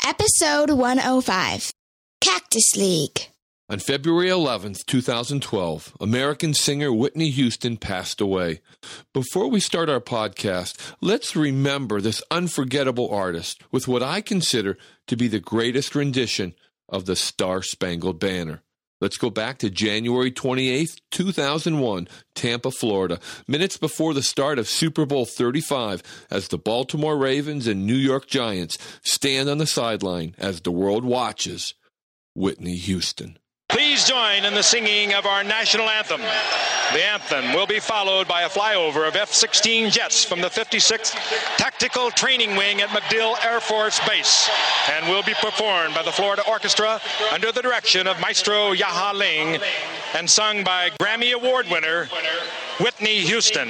Episode 105, Cactus League. On February 11th, 2012, American singer Whitney Houston passed away. Before we start our podcast, let's remember this unforgettable artist with what I consider to be the greatest rendition of the Star-Spangled Banner. Let's go back to January 28th, 2001, Tampa, Florida, minutes before the start of Super Bowl 35, as the Baltimore Ravens and New York Giants stand on the sideline as the world watches Whitney Houston. Please join in the singing of our national anthem. The anthem will be followed by a flyover of F-16 jets from the 56th Tactical Training Wing at MacDill Air Force Base and will be performed by the Florida Orchestra under the direction of Maestro Yaha Ling and sung by Grammy Award winner Whitney Houston.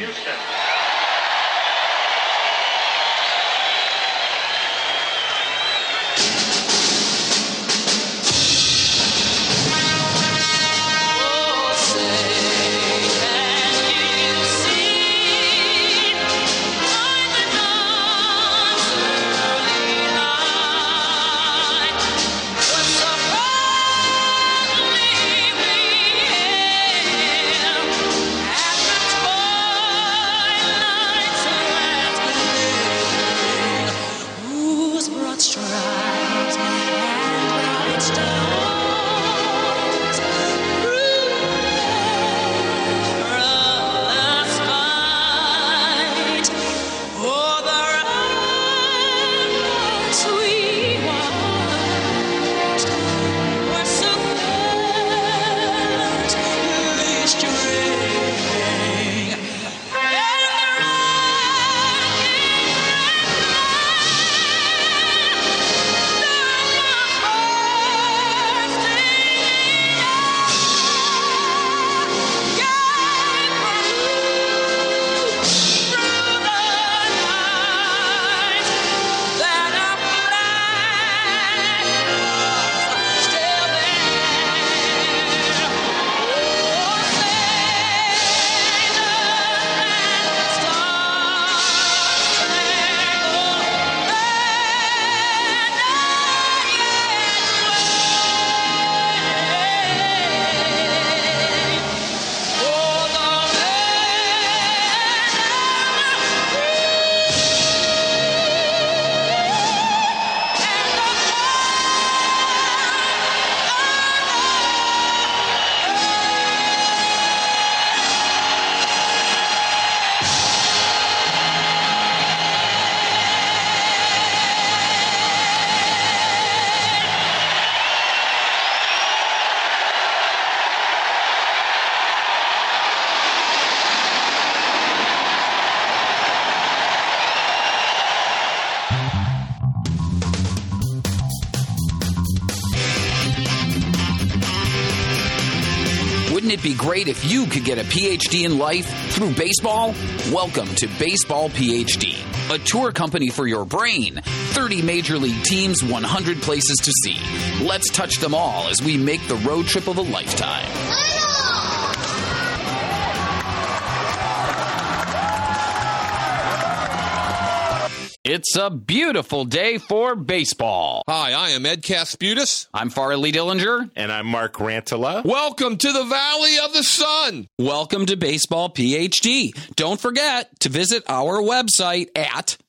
Wouldn't it be great if you could get a PhD in life through baseball? Welcome to Baseball PhD, a tour company for your brain. 30 major league teams, 100 places to see. Let's touch them all as we make the road trip of a lifetime. It's a beautiful day for baseball. Hi, I am Ed Casputis. I'm Farley Dillinger. And I'm Mark Rantala. Welcome to the Valley of the Sun. Welcome to Baseball PhD. Don't forget to visit our website at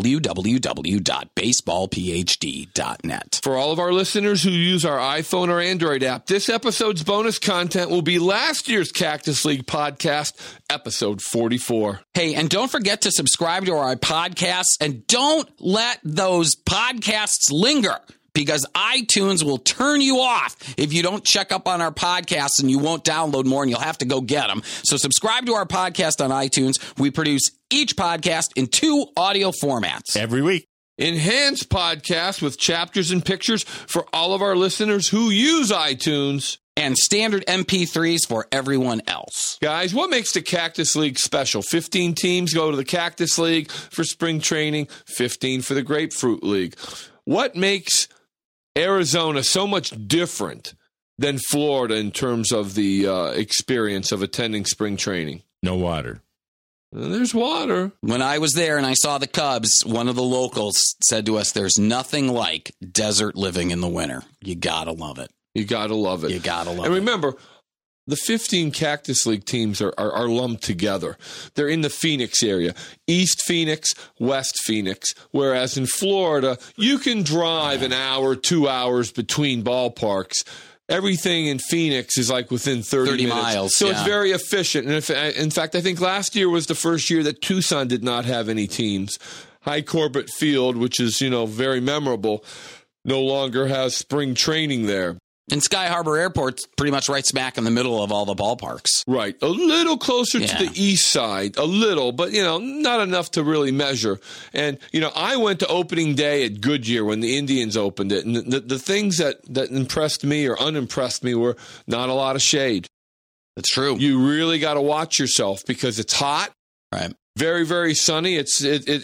www.baseballphd.net. For all of our listeners who use our iPhone or Android app, this episode's bonus content will be last year's Cactus League podcast, episode 44. Hey, and don't forget to subscribe to our podcasts, and don't let those podcasts linger, because iTunes will turn you off if you don't check up on our podcasts, and you won't download more, and you'll have to go get them. So subscribe to our podcast on iTunes. We produce each podcast in 2 audio formats. Every week. Enhanced podcast with chapters and pictures for all of our listeners who use iTunes. And standard MP3s for everyone else. Guys, what makes the Cactus League special? 15 teams go to the Cactus League for spring training, 15 for the Grapefruit League. What makes Arizona so much different than Florida in terms of the experience of attending spring training? No water. There's water. When I was there and I saw the Cubs, one of the locals said to us, there's nothing like desert living in the winter. You got to love it. You got to love it. You got to love it. And remember, the 15 Cactus League teams are lumped together. They're in the Phoenix area, East Phoenix, West Phoenix, whereas in Florida, you can drive an hour, 2 hours between ballparks. Everything in Phoenix is like within 30 minutes. miles. So it's very efficient. And in fact, I think last year was the first year that Tucson did not have any teams. High Corbett Field, which is, very memorable, no longer has spring training there. And Sky Harbor Airport's pretty much right smack in the middle of all the ballparks. Right. A little closer to the east side. A little, but, not enough to really measure. And, I went to opening day at Goodyear when the Indians opened it. And the things that impressed me or unimpressed me were not a lot of shade. That's true. You really got to watch yourself because it's hot. Right. Very, very sunny. It's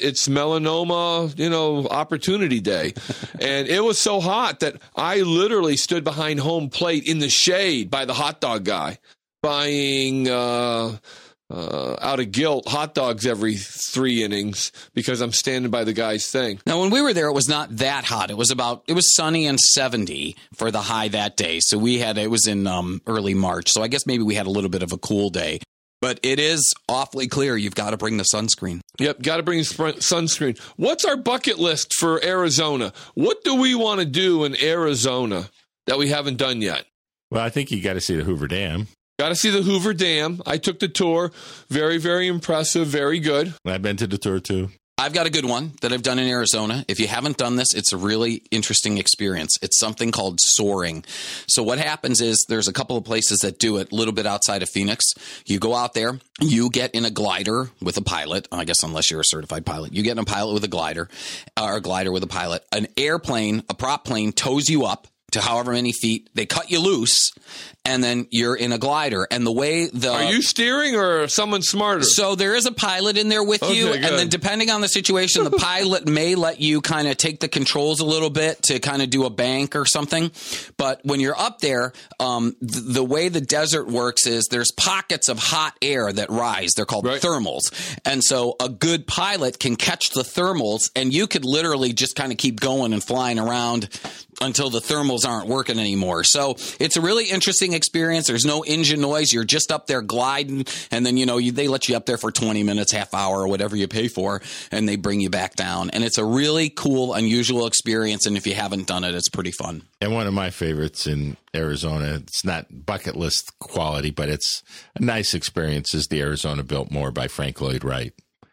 melanoma, opportunity day. And it was so hot that I literally stood behind home plate in the shade by the hot dog guy buying, out of guilt, hot dogs every 3 innings because I'm standing by the guy's thing. Now, when we were there, it was not that hot. It was sunny and 70 for the high that day. So it was in early March. So I guess maybe we had a little bit of a cool day. But it is awfully clear you've got to bring the sunscreen. Yep, got to bring sunscreen. What's our bucket list for Arizona? What do we want to do in Arizona that we haven't done yet? Well, I think you got to see the Hoover Dam. Got to see the Hoover Dam. I took the tour. Very, very impressive. Very good. I've been to the tour, too. I've got a good one that I've done in Arizona. If you haven't done this, it's a really interesting experience. It's something called soaring. So what happens is there's a couple of places that do it a little bit outside of Phoenix. You go out there, you get in a glider with a pilot. I guess unless you're a certified pilot, you get in a pilot with a glider or a glider with a pilot. An airplane, a prop plane tows you up to however many feet. They cut you loose, and then you're in a glider. And the way Are you steering or someone smarter? So there is a pilot in there with you, good. and then depending on the situation, the pilot may let you kind of take the controls a little bit to kind of do a bank or something. But when you're up there, the way the desert works is there's pockets of hot air that rise. They're called thermals. And so a good pilot can catch the thermals, and you could literally just kind of keep going and flying around until the thermals aren't working anymore. So it's a really interesting experience. There's no engine noise. You're just up there gliding, and then, they let you up there for 20 minutes, half hour, or whatever you pay for, and they bring you back down. And it's a really cool, unusual experience, and if you haven't done it, it's pretty fun. And one of my favorites in Arizona, it's not bucket list quality, but it's a nice experience, is the Arizona Biltmore by Frank Lloyd Wright.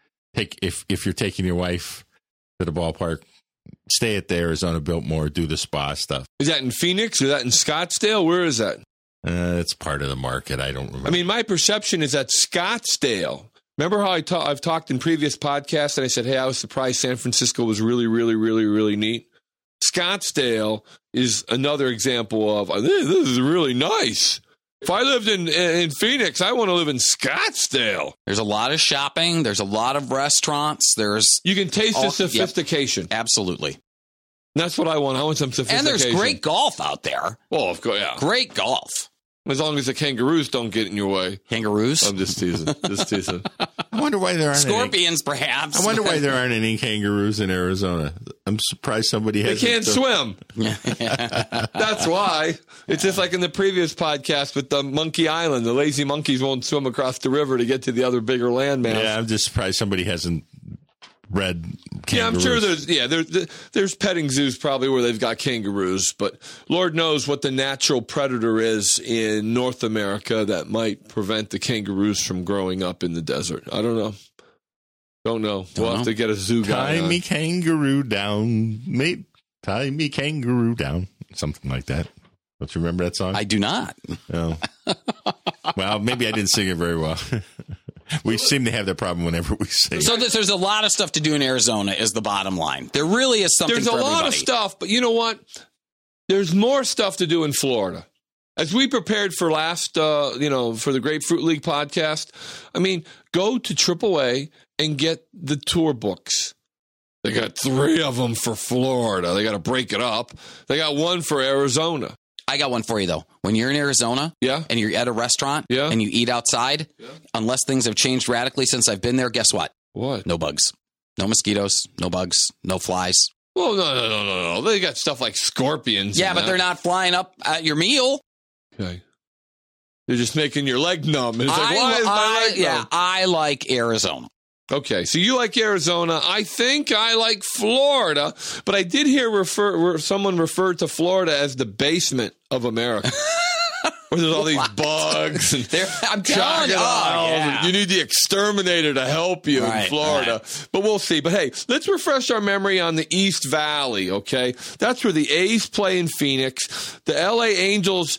If you're taking your wife to the ballpark, stay at the Arizona Biltmore, do the spa stuff. Is that in Phoenix? Is that in Scottsdale? Where is that? It's part of the market. I don't remember. I mean, my perception is that Scottsdale. Remember how I've talked in previous podcasts and I said, hey, I was surprised San Francisco was really, really, really, really neat. Scottsdale is another example of, this is really nice. If I lived in Phoenix, I want to live in Scottsdale. There's a lot of shopping. There's a lot of restaurants. You can taste the sophistication. Yep, absolutely. That's what I want. I want some sophistication. And there's great golf out there. Well, of course, yeah. Great golf. As long as the kangaroos don't get in your way. Kangaroos? I'm just teasing. I wonder why there aren't Scorpions, perhaps. I wonder why there aren't any kangaroos in Arizona. I'm surprised somebody has. They can't swim. That's why. It's just like in the previous podcast with the Monkey Island. The lazy monkeys won't swim across the river to get to the other bigger landmass. Yeah, I'm just surprised somebody hasn't read kangaroos. Yeah, I'm sure there's petting zoos probably where they've got kangaroos, but Lord knows what the natural predator is in North America that might prevent the kangaroos from growing up in the desert. I don't know. We'll have to get a zoo guy. Tie me kangaroo down, mate. Tie me kangaroo down. Something like that. Don't you remember that song? I do not. Oh. Well, maybe I didn't sing it very well. We seem to have that problem whenever we sing. So there's a lot of stuff to do in Arizona is the bottom line. There really is something for everybody. There's a lot of stuff, but you know what? There's more stuff to do in Florida. As we prepared for for the Grapefruit League podcast, I mean, go to AAA and get the tour books. They got 3 of them for Florida. They got to break it up. They got 1 for Arizona. I got one for you, though. When you're in Arizona and you're at a restaurant and you eat outside, unless things have changed radically since I've been there, guess what? What? No bugs. No mosquitoes. No bugs. No flies. Well, no. They got stuff like scorpions. Yeah, but they're not flying up at your meal. Okay. They're just making your leg numb. And it's like, why is my leg numb? Yeah, I like Arizona. Okay, so you like Arizona. I think I like Florida, but I did hear someone referred to Florida as the basement of America. Where there's all these bugs and I'm telling you, and you need the exterminator to help you in Florida. Right. But we'll see. But hey, let's refresh our memory on the East Valley, okay? That's where the A's play in Phoenix. The LA Angels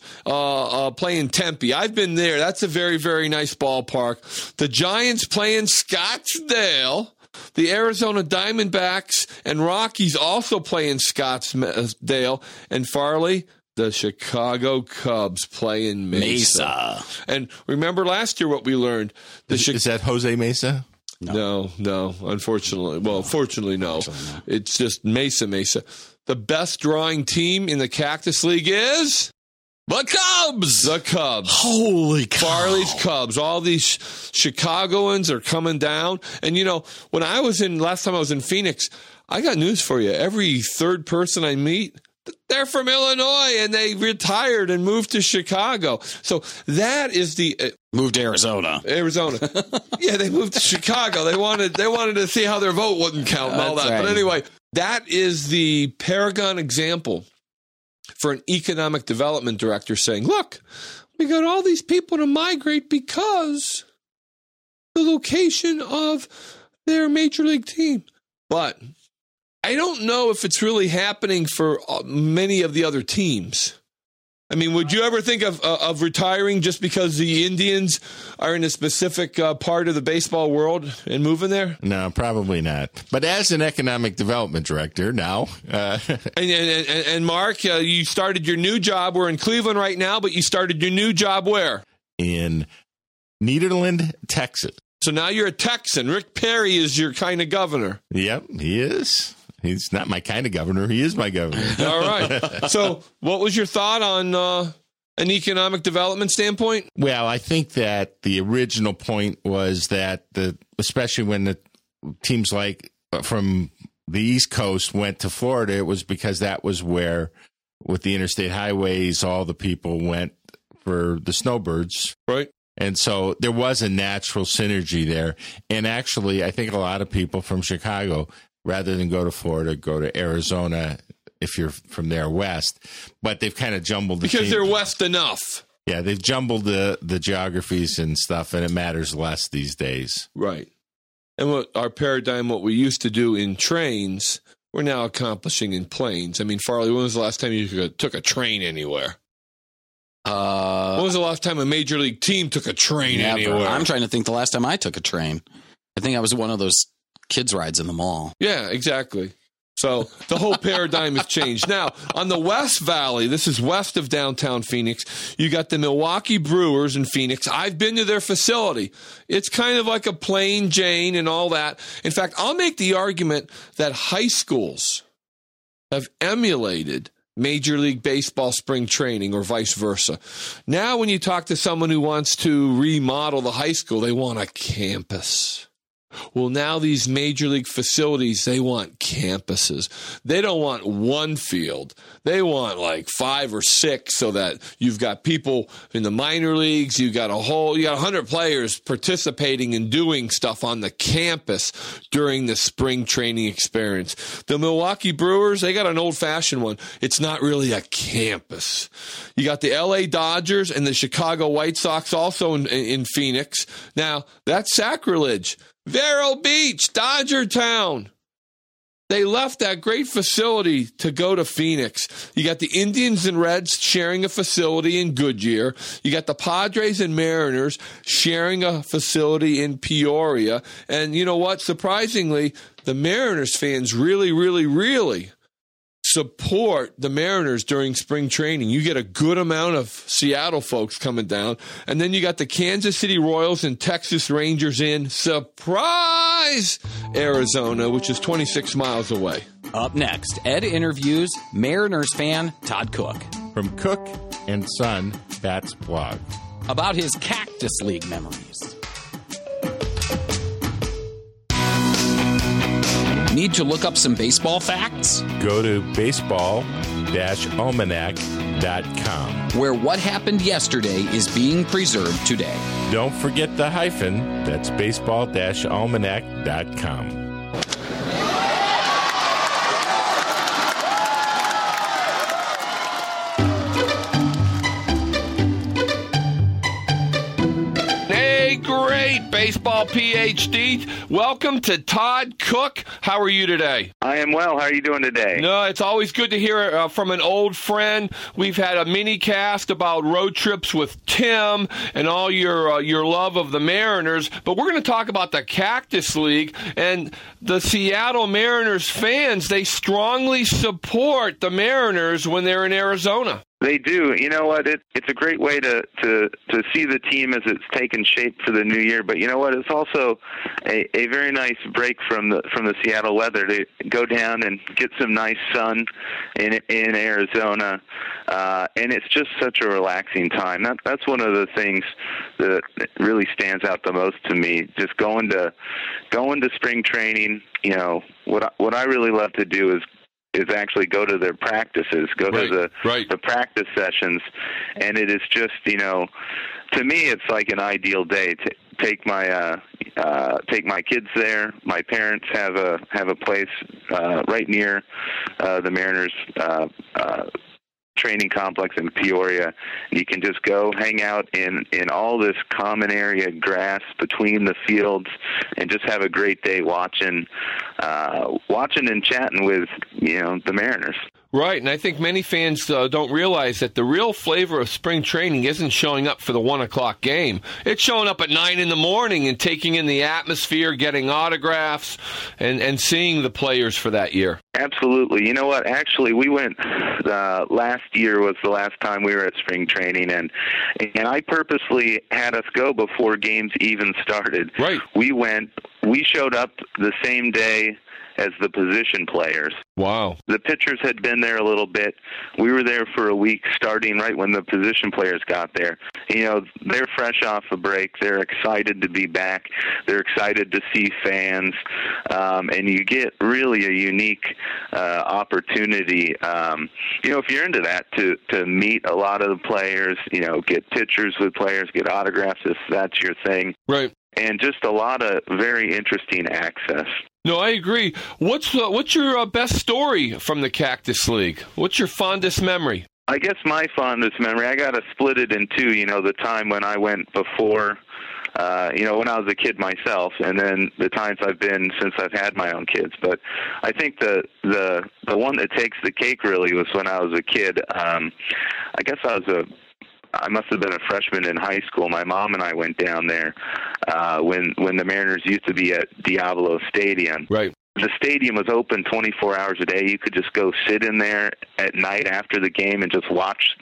play in Tempe. I've been there. That's a very, very nice ballpark. The Giants play in Scottsdale. The Arizona Diamondbacks and Rockies also play in Scottsdale. And Farley, the Chicago Cubs play in Mesa. And remember last year what we learned? Is that Jose Mesa? No, unfortunately. Well, fortunately, no. It's just Mesa. The best drawing team in the Cactus League is the Cubs. The Cubs. Holy cow. Farley's Cubs. All these Chicagoans are coming down. And, when last time I was in Phoenix, I got news for you. Every third person I meet, they're from Illinois, and they retired and moved to Chicago. So that is the moved to Arizona. Yeah, they moved to Chicago. They wanted to see how their vote wouldn't count and all that. Right. But anyway, that is the paragon example for an economic development director saying, "Look, we got all these people to migrate because the location of their major league team." But I don't know if it's really happening for many of the other teams. I mean, would you ever think of retiring just because the Indians are in a specific part of the baseball world and moving there? No, probably not. But as an economic development director now. And Mark, you started your new job. We're in Cleveland right now, but you started your new job where? In Nederland, Texas. So now you're a Texan. Rick Perry is your kind of governor. Yep, he is. He's not my kind of governor. He is my governor. All right. So what was your thought on an economic development standpoint? Well, I think that the original point was that, especially when the teams like from the East Coast went to Florida, it was because that was where, with the interstate highways, all the people went for the snowbirds. Right. And so there was a natural synergy there. And actually, I think a lot of people from Chicago, rather than go to Florida, go to Arizona if you're from there west. But they've kind of jumbled the because they're west enough. Yeah, they've jumbled the geographies and stuff, and it matters less these days. Right. And what our paradigm, what we used to do in trains, we're now accomplishing in planes. I mean, Farley, when was the last time you took a train anywhere? When was the last time a major league team took a train anywhere? I'm trying to think the last time I took a train. I think I was one of those kids' rides in the mall. Yeah, exactly. So the whole paradigm has changed. Now, on the West Valley, this is west of downtown Phoenix, you got the Milwaukee Brewers in Phoenix. I've been to their facility. It's kind of like a plain Jane and all that. In fact, I'll make the argument that high schools have emulated Major League Baseball spring training or vice versa. Now, when you talk to someone who wants to remodel the high school, they want a campus. Well, now these major league facilities, they want campuses. They don't want one field. They want like 5 or 6 so that you've got people in the minor leagues. You got 100 players participating and doing stuff on the campus during the spring training experience. The Milwaukee Brewers, they got an old-fashioned one. It's not really a campus. You got the LA Dodgers and the Chicago White Sox also in Phoenix. Now, that's sacrilege. Vero Beach, Dodger Town. They left that great facility to go to Phoenix. You got the Indians and Reds sharing a facility in Goodyear. You got the Padres and Mariners sharing a facility in Peoria. And you know what? Surprisingly, the Mariners fans really, really, really support the Mariners during spring training. You get a good amount of Seattle folks coming down. And then you got the Kansas City Royals and Texas Rangers in surprise Arizona, which is 26 miles away. Up next, Ed interviews Mariners fan Todd Cook. from Cook and Son Bats blog about his Cactus League memories. Need to look up some baseball facts? Go to baseball-almanac.com, where what happened yesterday is being preserved today. Don't forget the hyphen. That's baseball-almanac.com. Baseball PhD. Welcome to Todd Cook. How are you today? I am well. How are you doing today? No, it's always good to hear from an old friend. We've had a mini cast about road trips with Tim and all your love of the Mariners, but we're going to talk about the Cactus League and the Seattle Mariners fans. They strongly support the Mariners when they're in Arizona. They do. You know what? It's a great way to see the team as it's taken shape for the new year. But you know what? It's also a very nice break from the Seattle weather to go down and get some nice sun in Arizona, and it's just such a relaxing time. That's one of the things that really stands out the most to me. Just going to spring training. You know what I really love to do is actually go to their practices, to the practice sessions, and it is just, to me, it's like an ideal day to take my kids there. My parents have a place right near the Mariners training complex in Peoria. You can just go hang out in all this common area grass between the fields and just have a great day watching and chatting with the Mariners. Right, and I think many fans don't realize that the real flavor of spring training isn't showing up for the 1 o'clock game. It's showing up at 9 in the morning and taking in the atmosphere, getting autographs, and seeing the players for that year. Absolutely. You know what? Actually, we went last year was the last time we were at spring training, and I purposely had us go before games even started. Right. We showed up the same day as the position players. Wow. The pitchers had been there a little bit. We were there for a week starting right when the position players got there. They're fresh off a break. They're excited to be back. They're excited to see fans. And you get really a unique opportunity, if you're into that, to meet a lot of the players, get pictures with players, get autographs if that's your thing. Right. And just a lot of very interesting access. No, I agree. What's your best story from the Cactus League? What's your fondest memory? I guess my fondest memory, I got to split it in two, the time when I went before, when I was a kid myself, and then the times I've been since I've had my own kids. But I think the one that takes the cake really was when I was a kid. I guess I must have been a freshman in high school. My mom and I went down there when the Mariners used to be at Diablo Stadium. Right. The stadium was open 24 hours a day. You could just go sit in there at night after the game and just watch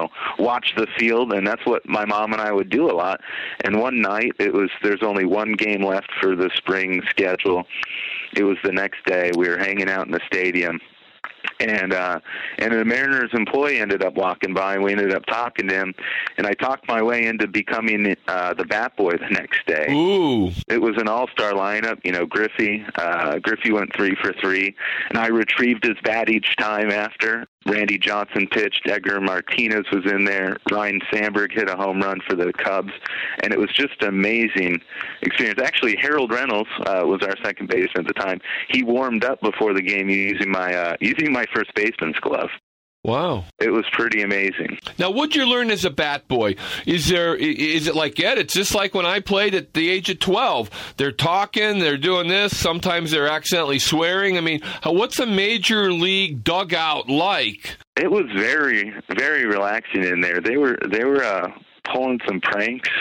the field, and that's what my mom and I would do a lot. And one night, there's only one game left for the spring schedule. It was the next day. We were hanging out in the stadium. And a Mariners employee ended up walking by, and we ended up talking to him. And I talked my way into becoming the bat boy the next day. Ooh! It was an all-star lineup. Griffey went 3 for 3, and I retrieved his bat each time after. Randy Johnson pitched. Edgar Martinez was in there. Ryan Sandberg hit a home run for the Cubs, and it was just an amazing experience. Actually, Harold Reynolds was our second baseman at the time. He warmed up before the game using my first baseman's glove. Wow. It was pretty amazing. Now, what'd you learn as a bat boy? Is it like Ed? It's just like when I played at the age of 12. They're talking, they're doing this, sometimes they're accidentally swearing. I mean, what's a major league dugout like? It was very, very relaxing in there. They were pulling some pranks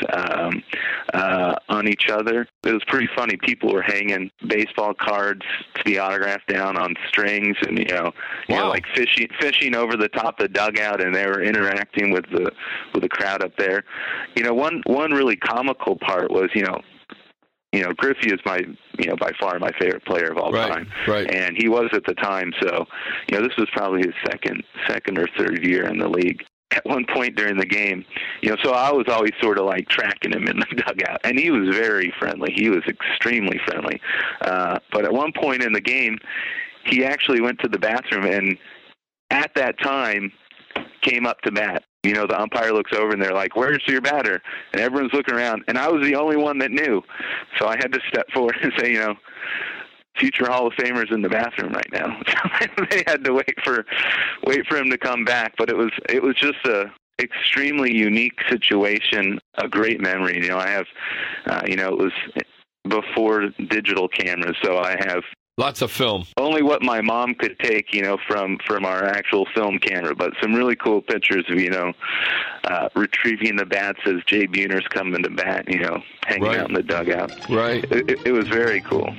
on each other. It was pretty funny. People were hanging baseball cards to be autographed down on strings, and like fishing over the top of the dugout, and they were interacting with the crowd up there. One really comical part was Griffey is by far my favorite player of all time. Right. And he was at the time. So, this was probably his second or third year in the league. At one point during the game, so I was always sort of like tracking him in the dugout, and he was very friendly. He was extremely friendly. But at one point in the game, he actually went to the bathroom, and at that time came up to bat. The umpire looks over, and they're like, "Where's your batter?" And everyone's looking around, and I was the only one that knew. So I had to step forward and say, future Hall of Famers in the bathroom right now. They had to wait for him to come back, but it was just a extremely unique situation, a great memory. I have, it was before digital cameras, so I have lots of film. Only what my mom could take, from our actual film camera, but some really cool pictures of, retrieving the bats as Jay Buhner's coming to bat, hanging out in the dugout. Right. It was very cool.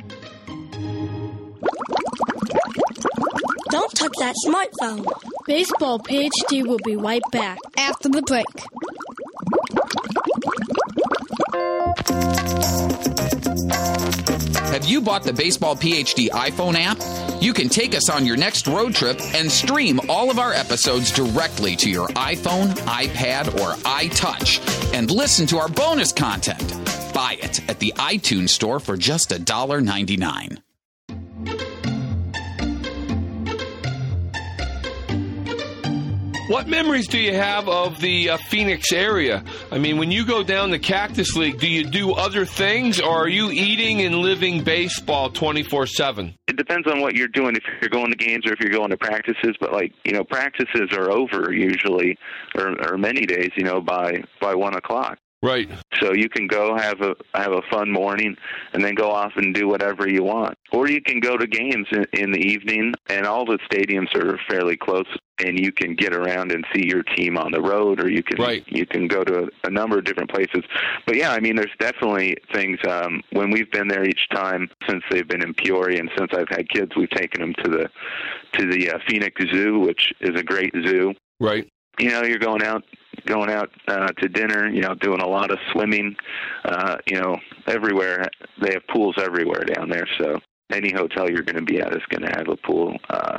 Don't touch that smartphone. Baseball PhD will be right back after the break. Have you bought the Baseball PhD iPhone app? You can take us on your next road trip and stream all of our episodes directly to your iPhone, iPad, or iTouch and listen to our bonus content. Buy it at the iTunes store for just $1.99. What memories do you have of the Phoenix area? I mean, when you go down the Cactus League, do you do other things, or are you eating and living baseball 24/7? It depends on what you're doing, if you're going to games or if you're going to practices. But, practices are over usually, or many days, by 1 o'clock. Right. So you can go have a fun morning and then go off and do whatever you want. Or you can go to games in the evening, and all the stadiums are fairly close, and you can get around and see your team on the road, or you can go to a number of different places. But yeah, I mean, there's definitely things, when we've been there each time since they've been in Peoria, and since I've had kids, we've taken them to the Phoenix Zoo, which is a great zoo. Right. You're going out to dinner, doing a lot of swimming, everywhere. They have pools everywhere down there, so any hotel you're going to be at is going to have a pool.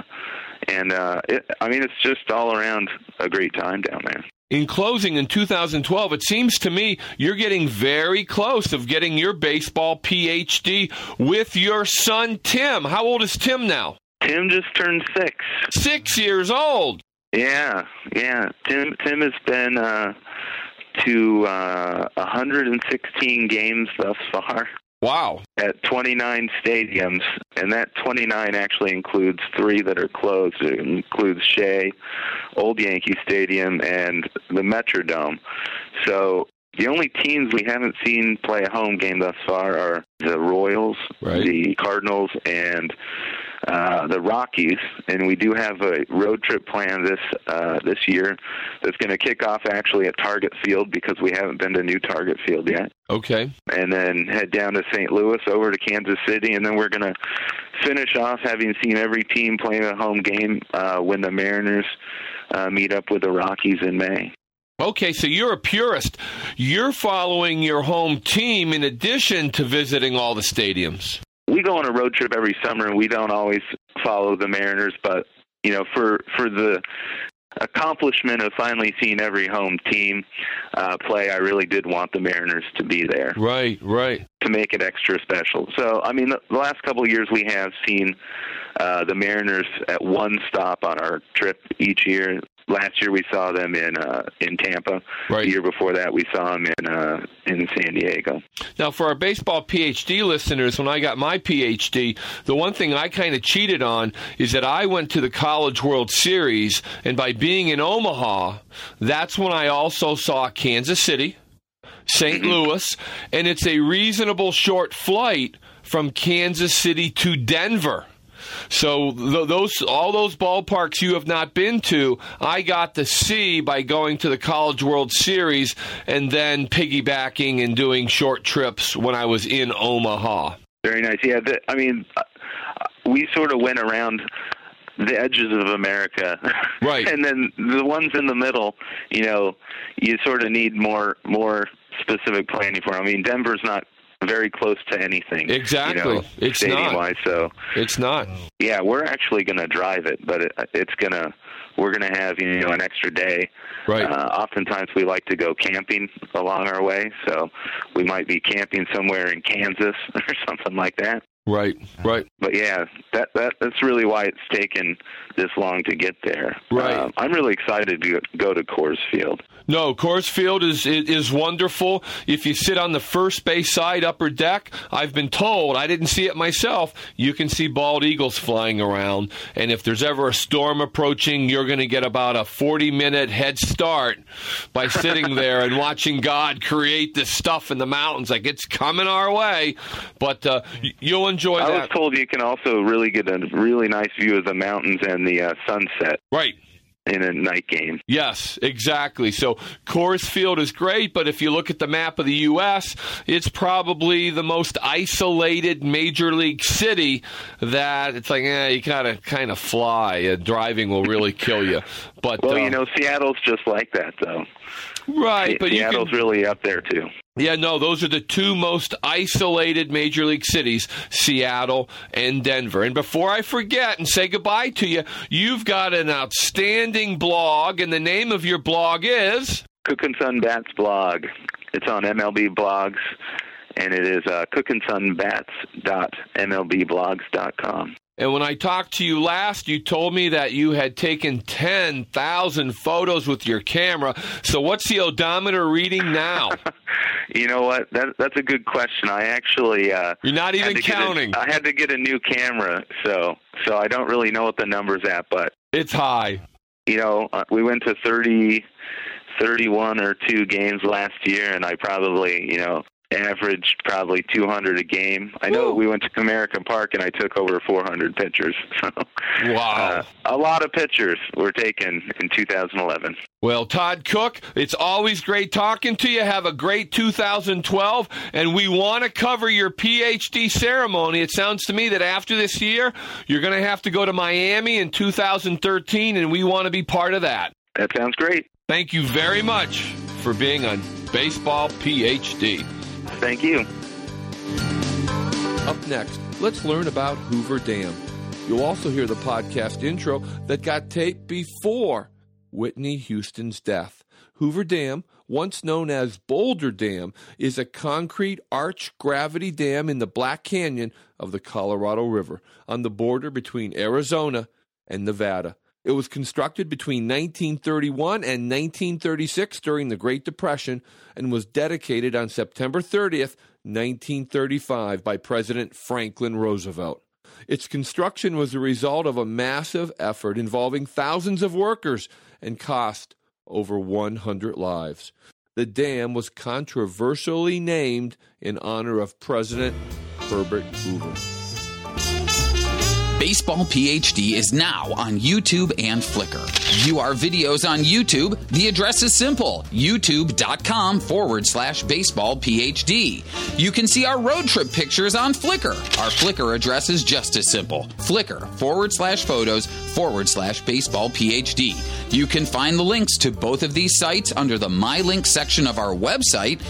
It's just all around a great time down there. In closing, in 2012, it seems to me you're getting very close of getting your baseball PhD with your son, Tim. How old is Tim now? Tim just turned 6. 6 years old. Yeah. Tim has been to 116 games thus far. Wow. At 29 stadiums, and that 29 actually includes 3 that are closed. It includes Shea, Old Yankee Stadium, and the Metrodome. So the only teams we haven't seen play a home game thus far are the Royals, the Cardinals, and the Rockies. And we do have a road trip planned this year that's going to kick off actually at Target Field, because we haven't been to new Target Field yet. Okay. And then head down to St. Louis, over to Kansas City, and then we're going to finish off having seen every team playing a home game when the Mariners meet up with the Rockies in May. Okay, so you're a purist. You're following your home team in addition to visiting all the stadiums. We go on a road trip every summer, and we don't always follow the Mariners, but for the accomplishment of finally seeing every home team play, I really did want the Mariners to be there. Right. To make it extra special. So, I mean, the last couple of years we have seen the Mariners at one stop on our trip each year. Last year we saw them in Tampa. Right. The year before that we saw them in San Diego. Now, for our baseball PhD listeners, when I got my PhD, the one thing I kind of cheated on is that I went to the College World Series, and by being in Omaha, that's when I also saw Kansas City, St. Louis, and it's a reasonable short flight from Kansas City to Denver. So all those ballparks you have not been to, I got to see by going to the College World Series and then piggybacking and doing short trips when I was in Omaha. Very nice. Yeah, we sort of went around the edges of America. Right. And then the ones in the middle, you sort of need more specific planning for. I mean, Denver's not very close to anything. Exactly. It's stadium-wise. So it's not. Yeah, we're actually going to drive it, but we're going to have an extra day. Right. Oftentimes we like to go camping along our way, so we might be camping somewhere in Kansas or something like that. Right. But yeah, that's really why it's taken this long to get there. Right. I'm really excited to go to Coors Field. No, Coors Field is wonderful. If you sit on the first base side upper deck, I've been told, I didn't see it myself, you can see bald eagles flying around. And if there's ever a storm approaching, you're going to get about a 40-minute head start by sitting there and watching God create this stuff in the mountains. Like, it's coming our way. But you'll enjoy that. I was told you can also really get a really nice view of the mountains and the sunset. Right. In a night game. Yes, exactly. So Coors Field is great, but if you look at the map of the U.S., it's probably the most isolated major league city that it's like, you gotta kind of fly. Driving will really kill you. But Seattle's just like that, though. Right, but Seattle's really up there too. Yeah, no, those are the two most isolated major league cities, Seattle and Denver. And before I forget and say goodbye to you, you've got an outstanding blog, and the name of your blog is? Cook and Son Bats blog. It's on MLB Blogs, and it is cookandsonbats.mlbblogs.com. And when I talked to you last, you told me that you had taken 10,000 photos with your camera. So what's the odometer reading now? You know what? That's a good question. I actually you're not even counting. I had to get a new camera, so I don't really know what the number's at, but it's high. We went to 31 or 2 games last year, and I probably averaged probably 200 a game. I know we went to Comerica Park and I took over 400 pictures. So, wow. A lot of pictures were taken in 2011. Well, Todd Cook, it's always great talking to you. Have a great 2012, and we want to cover your PhD ceremony. It sounds to me that after this year, you're going to have to go to Miami in 2013, and we want to be part of that. That sounds great. Thank you very much for being on Baseball PhD. Thank you. Up next, let's learn about Hoover Dam. You'll also hear the podcast intro that got taped before Whitney Houston's death. Hoover Dam, once known as Boulder Dam, is a concrete arch gravity dam in the Black Canyon of the Colorado River on the border between Arizona and Nevada. It was constructed between 1931 and 1936 during the Great Depression and was dedicated on September 30th, 1935 by President Franklin Roosevelt. Its construction was the result of a massive effort involving thousands of workers and cost over 100 lives. The dam was controversially named in honor of President Herbert Hoover. Baseball PhD is now on YouTube and Flickr. View our videos on YouTube. The address is simple, youtube.com/baseball PhD. You can see our road trip pictures on Flickr. Our Flickr address is just as simple, flickr.com/photos/baseball PhD. You can find the links to both of these sites under the My Links section of our website,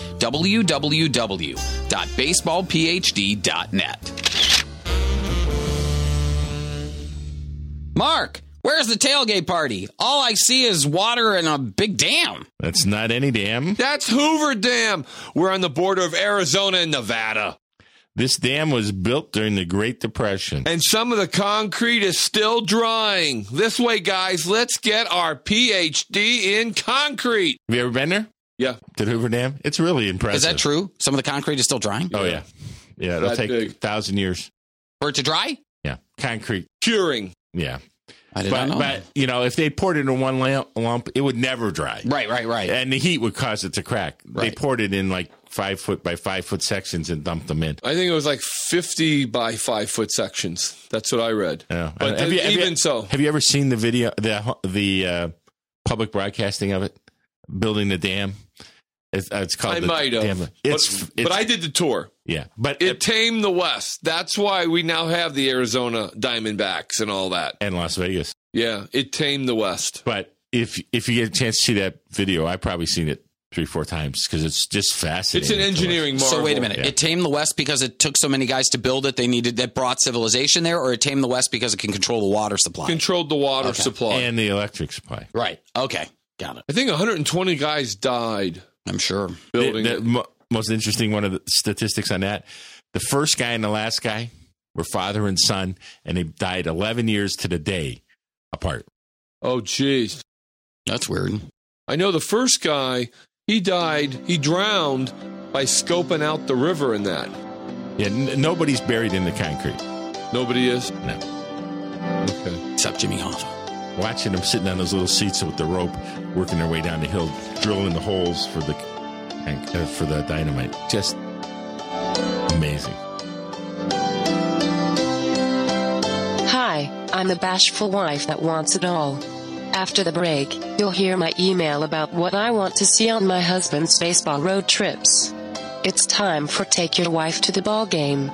www.baseballphd.net. Mark, where's the tailgate party? All I see is water and a big dam. That's not any dam. That's Hoover Dam. We're on the border of Arizona and Nevada. This dam was built during the Great Depression. And some of the concrete is still drying. This way, guys, let's get our PhD in concrete. Have you ever been there? Yeah. To the Hoover Dam? It's really impressive. Is that true? Some of the concrete is still drying? Oh, yeah. Yeah, it'll take 1,000 years. For it to dry? Yeah. Concrete. Curing. Yeah. I did not know. But, if they poured it in one lump, it would never dry. Right. And the heat would cause it to crack. Right. They poured it in like 5 foot by 5 foot sections and dumped them in. I think it was like 50 by 5 foot sections. That's what I read. Yeah. But Have you ever seen the video, the public broadcasting of it, building the dam? It's called I might have. But I did the tour. Yeah. But it tamed the West. That's why we now have the Arizona Diamondbacks and all that. And Las Vegas. Yeah, it tamed the West. But if you get a chance to see that video, I've probably seen it 3-4 times because it's just fascinating. It's an engineering marvel. So wait a minute. It tamed the West because it took so many guys to build it. That brought civilization there, or it tamed the West because it can control the water supply. Controlled the water supply and the electric supply. Right. Okay. Got it. I think 120 guys died. I'm sure. Building the most interesting one of the statistics on that: the first guy and the last guy were father and son, and they died 11 years to the day apart. Oh, jeez. That's weird. I know the first guy. He died. He drowned by scoping out the river in that. Yeah, nobody's buried in the concrete. Nobody is? No. Okay. Except Jimmy Hoffa. Watching them sitting on those little seats with the rope, working their way down the hill, drilling the holes for the dynamite. Just amazing. Hi, I'm the bashful wife that wants it all. After the break, you'll hear my email about what I want to see on my husband's baseball road trips. It's time for Take Your Wife to the Ball Game.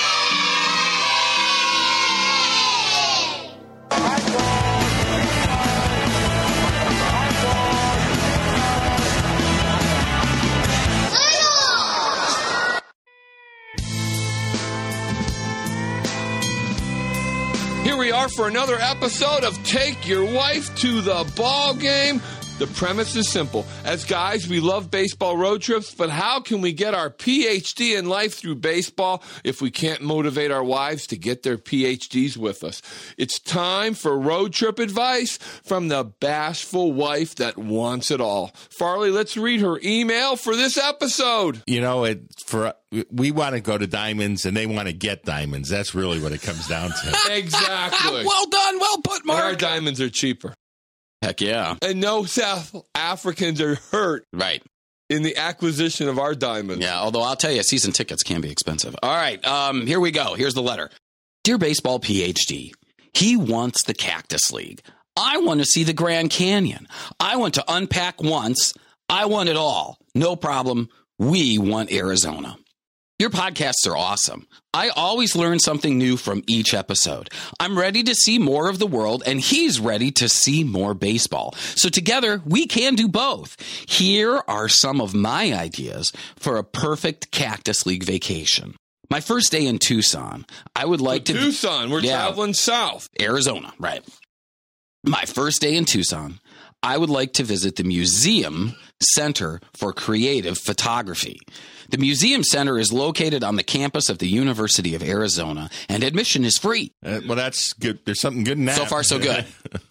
Here we are for another episode of Take Your Wife to the Ball Game. The premise is simple. As guys, we love baseball road trips, but how can we get our PhD in life through baseball if we can't motivate our wives to get their PhDs with us? It's time for road trip advice from the bashful wife that wants it all. Farley, let's read her email for this episode. You know, we want to go to diamonds and they want to get diamonds. That's really what it comes down to. Exactly. Well done. Well put, Mark. And our diamonds are cheaper. Heck yeah. And no South Africans are hurt Right. in the acquisition of our diamonds. Yeah, although I'll tell you, season tickets can be expensive. All right, here we go. Here's the letter. Dear Baseball PhD, he wants the Cactus League. I want to see the Grand Canyon. I want to unpack once. I want it all. No problem. We want Arizona. Your podcasts are awesome. I always learn something new from each episode. I'm ready to see more of the world, and he's ready to see more baseball. So together, we can do both. Here are some of my ideas for a perfect Cactus League vacation. My first day in Tucson, I would like to... Tucson, we're traveling south. Arizona, right. My first day in Tucson, I would like to visit the Museum Center for Creative Photography. The Museum Center is located on the campus of the University of Arizona, and admission is free. Well, that's good. There's something good in that. So far, so good.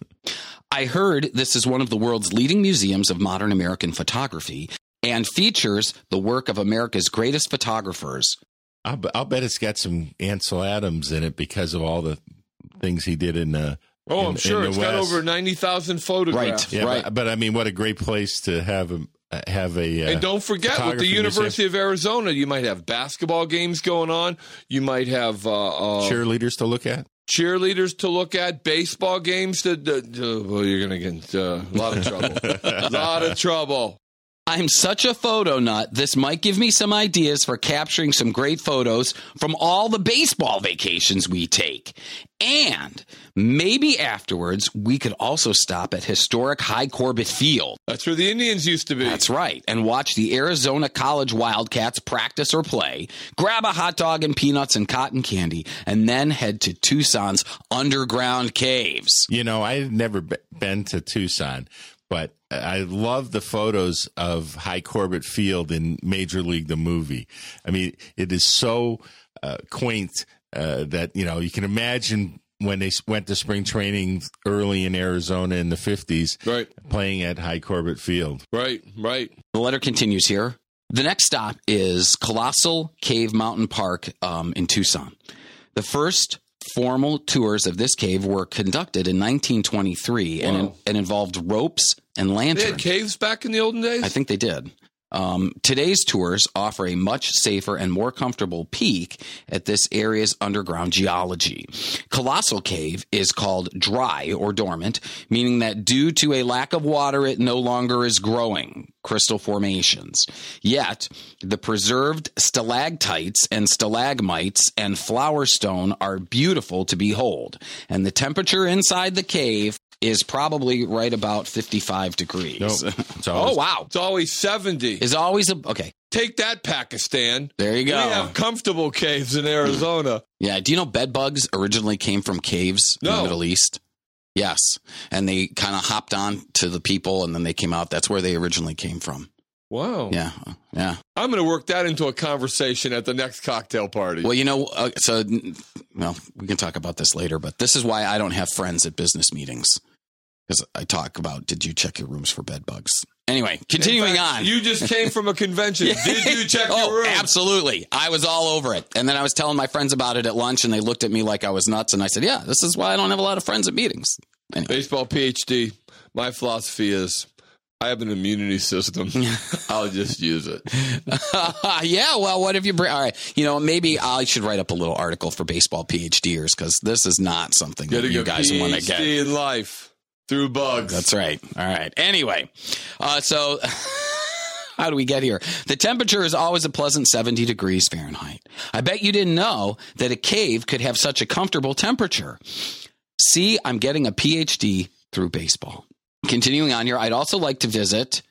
I heard this is one of the world's leading museums of modern American photography and features the work of America's greatest photographers. I'll bet it's got some Ansel Adams in it because of all the things he did in the I'm sure it's got over 90,000 photographs. Right, yeah, right. But I mean, what a great place to have a and don't forget, with the University of Arizona, you might have basketball games going on. You might have cheerleaders to look at. Baseball games well, you're going to get into a lot of trouble. A lot of trouble. I'm such a photo nut. This might give me some ideas for capturing some great photos from all the baseball vacations we take. And maybe afterwards, we could also stop at historic High Corbett Field. That's where the Indians used to be. That's right. And watch the Arizona College Wildcats practice or play, grab a hot dog and peanuts and cotton candy, and then head to Tucson's underground caves. You know, I've never been to Tucson, but I love the photos of High Corbett Field in Major League the movie. I mean, it is so quaint that, you know, you can imagine when they went to spring training early in Arizona in the 50s, right, playing at High Corbett Field. Right. The letter continues here. The next stop is Colossal Cave Mountain Park in Tucson. The first formal tours of this cave were conducted in 1923 and involved ropes and lanterns. They had caves back in the olden days? I think they did. Today's tours offer a much safer and more comfortable peek at this area's underground geology. Colossal Cave is called dry or dormant, meaning that due to a lack of water, it no longer is growing crystal formations. Yet, the preserved stalactites and stalagmites and flower stone are beautiful to behold, and the temperature inside the cave is probably right about 55 degrees. Nope. Oh, wow. It's always 70. Is always okay. Take that, Pakistan. There you go. We have comfortable caves in Arizona. Yeah. Do you know bed bugs originally came from caves in the Middle East? Yes. And they kind of hopped on to the people and then they came out. That's where they originally came from. Wow. Yeah. Yeah. I'm going to work that into a conversation at the next cocktail party. Well, we can talk about this later, but this is why I don't have friends at business meetings. Because I talk about, did you check your rooms for bed bugs? Anyway, continuing on. You just came from a convention. Did you check your room? Absolutely. I was all over it. And then I was telling my friends about it at lunch, and they looked at me like I was nuts. And I said, yeah, this is why I don't have a lot of friends at meetings. Anyway. Baseball PhD. My philosophy is I have an immunity system. I'll just use it. Yeah, well, what if you bring? All right, maybe I should write up a little article for baseball PhDers because this is not something that you guys want to get. PhD in life. Through bugs. That's right. All right. Anyway, so how do we get here? The temperature is always a pleasant 70 degrees Fahrenheit. I bet you didn't know that a cave could have such a comfortable temperature. See, I'm getting a PhD through baseball. Continuing on here, I'd also like to visit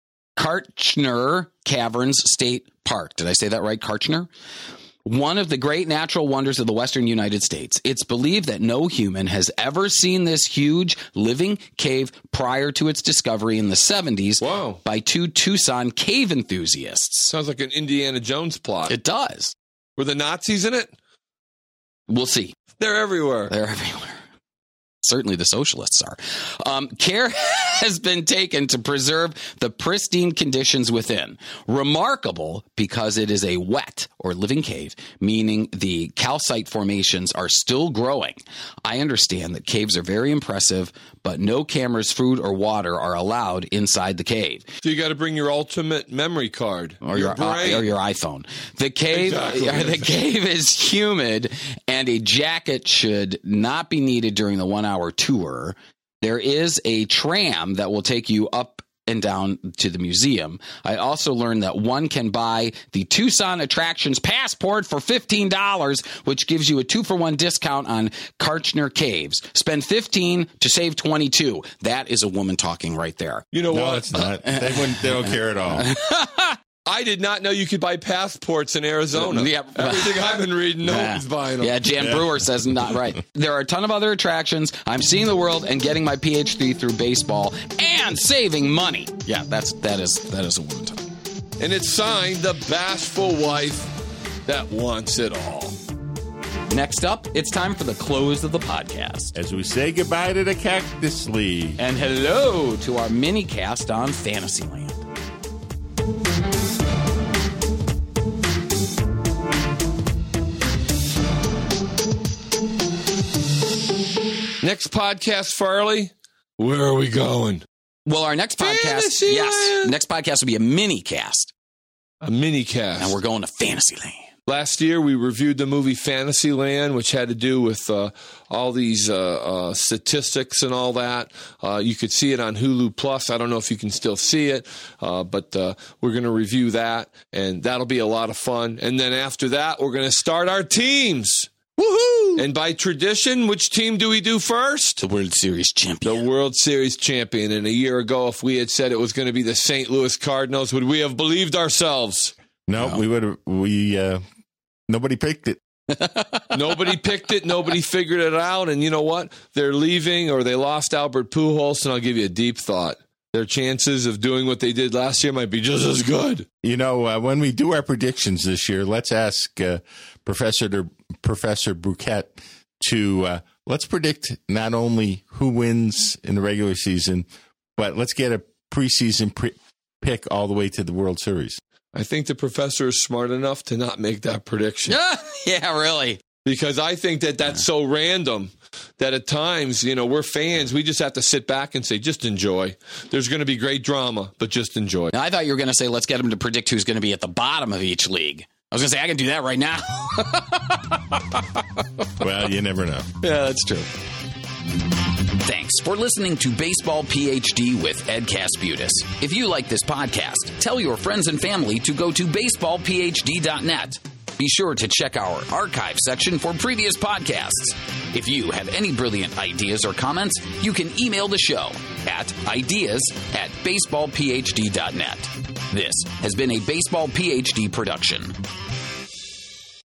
Kartchner Caverns State Park. Did I say that right? Kartchner? One of the great natural wonders of the western United States. It's believed that no human has ever seen this huge living cave prior to its discovery in the 70s by two Tucson cave enthusiasts. Sounds like an Indiana Jones plot. It does. Were the Nazis in it? We'll see. They're everywhere. They're everywhere. Certainly the socialists are. Care has been taken to preserve the pristine conditions within. Remarkable because it is a wet or living cave, meaning the calcite formations are still growing. I understand that caves are very impressive, but no cameras, food, or water are allowed inside the cave. So you got to bring your ultimate memory card or your iPhone. The cave is humid, and a jacket should not be needed during the 1 hour tour. There is a tram that will take you up and down to the museum. I also learned that one can buy the Tucson Attractions Passport for $15, which gives you a 2-for-1 discount on Kartchner Caves. Spend $15 to save $22. That is a woman talking right there. You know what? No, it's not. They don't care at all. I did not know you could buy passports in Arizona. Everything I've been reading, no one's buying them. Yeah, Jan Brewer says not right. There are a ton of other attractions. I'm seeing the world and getting my PhD through baseball and saving money. Yeah, that is a woman talking. And it's signed the bashful wife that wants it all. Next up, it's time for the close of the podcast. As we say goodbye to the Cactus League. And hello to our mini cast on Fantasyland. Next podcast, Farley, where are we going? Well, our next podcast, next podcast will be a mini cast. A mini cast. And we're going to Fantasyland. Last year, we reviewed the movie Fantasyland, which had to do with all these statistics and all that. You could see it on Hulu Plus. I don't know if you can still see it, but we're going to review that, and that'll be a lot of fun. And then after that, we're going to start our teams. Woohoo! And by tradition, which team do we do first? The World Series champion. The World Series champion. And a year ago, if we had said it was going to be the St. Louis Cardinals, would we have believed ourselves? No. We would have. Nobody picked it. Nobody picked it. Nobody figured it out. And you know what? They're leaving, or they lost Albert Pujols. And I'll give you a deep thought. Their chances of doing what they did last year might be just as good. You know, when we do our predictions this year, let's ask Professor Bouquet to let's predict not only who wins in the regular season, but let's get a preseason pick all the way to the World Series. I think the professor is smart enough to not make that prediction. Yeah, really. Because I think that's so random that at times, we're fans. We just have to sit back and say, just enjoy. There's going to be great drama, but just enjoy. Now, I thought you were going to say, let's get him to predict who's going to be at the bottom of each league. I was going to say, I can do that right now. Well, you never know. Yeah, that's true. Thanks for listening to Baseball PhD with Ed Kasputis. If you like this podcast, tell your friends and family to go to baseballphd.net. Be sure to check our archive section for previous podcasts. If you have any brilliant ideas or comments, you can email the show at ideas@baseballphd.net. This has been a Baseball PhD production.